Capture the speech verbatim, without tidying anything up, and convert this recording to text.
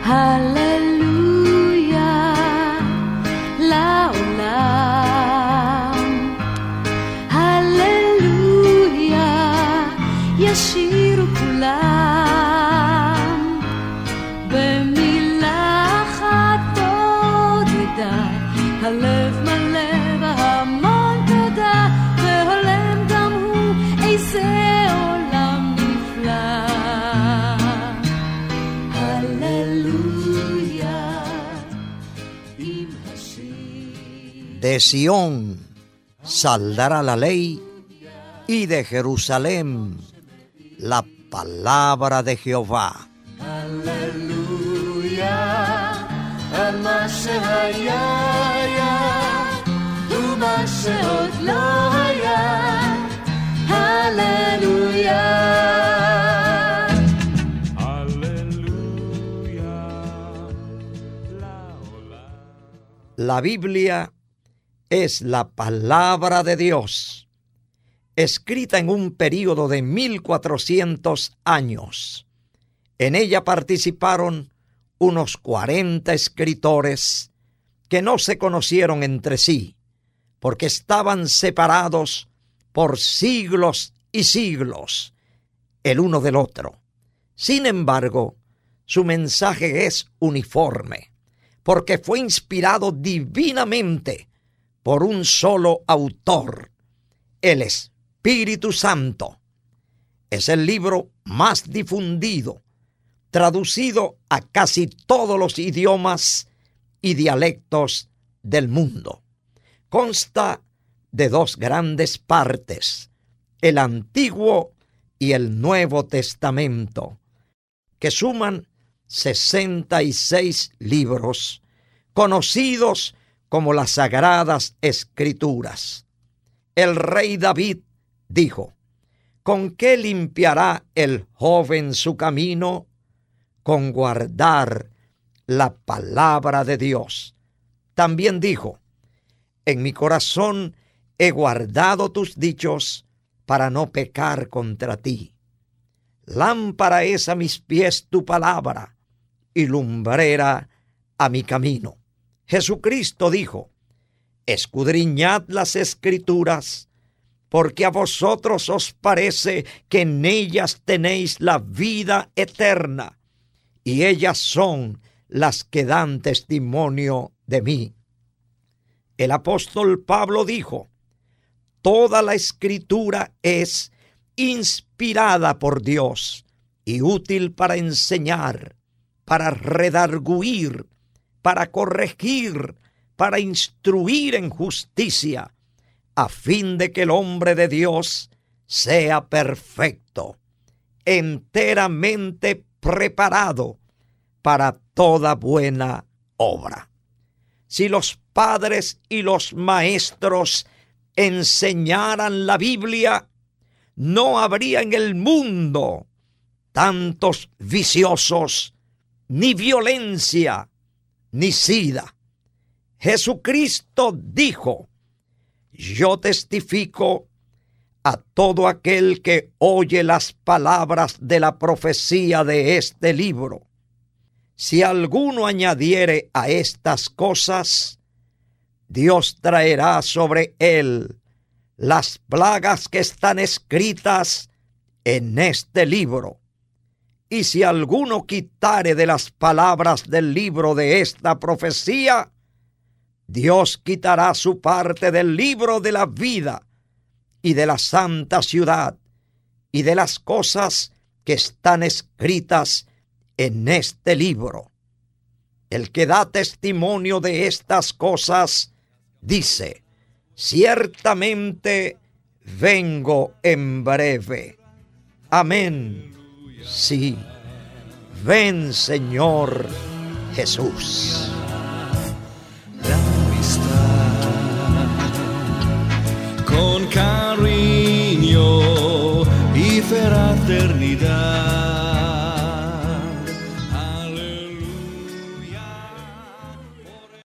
הללויה לעולם, הללויה ישירו כולם, במילה אחת תודה, הלב מלא והמון תודה, והולם גם הוא איזה עולם נפלא. הללויה עם השיר. De Sión saldrá la ley y de Jerusalén la palabra de Jehová. Aleluya, על מה שהיה היה ומה שעוד לא היה. הללויה. La Biblia es la palabra de Dios, escrita en un período de mil cuatrocientos años. En ella participaron unos cuarenta escritores que no se conocieron entre sí, porque estaban separados por siglos y siglos el uno del otro. Sin embargo, su mensaje es uniforme, porque fue inspirado divinamente por un solo autor, el Espíritu Santo. Es el libro más difundido, traducido a casi todos los idiomas y dialectos del mundo. Consta de dos grandes partes, el Antiguo y el Nuevo Testamento, que suman sesenta y seis libros, conocidos como las Sagradas Escrituras. El rey David dijo: ¿con qué limpiará el joven su camino? Con guardar la palabra de Dios. También dijo: en mi corazón he guardado tus dichos para no pecar contra ti. Lámpara es a mis pies tu palabra y lumbrera a mi camino. Jesucristo dijo: escudriñad las Escrituras, porque a vosotros os parece que en ellas tenéis la vida eterna, y ellas son las que dan testimonio de mí. El apóstol Pablo dijo: toda la Escritura es inspirada por Dios y útil para enseñar, para redarguir, para corregir, para instruir en justicia, a fin de que el hombre de Dios sea perfecto, enteramente preparado para toda buena obra. Si los padres y los maestros enseñaran la Biblia, no habría en el mundo tantos viciosos, ni violencia, ni sida. Jesucristo dijo: yo testifico a todo aquel que oye las palabras de la profecía de este libro. Si alguno añadiere a estas cosas, Dios traerá sobre él las plagas que están escritas en este libro. Y si alguno quitare de las palabras del libro de esta profecía, Dios quitará su parte del libro de la vida y de la santa ciudad y de las cosas que están escritas en este libro. El que da testimonio de estas cosas dice: ciertamente vengo en breve. Amén. Sí, ven, Señor Jesús. La amistad con cariño y fraternidad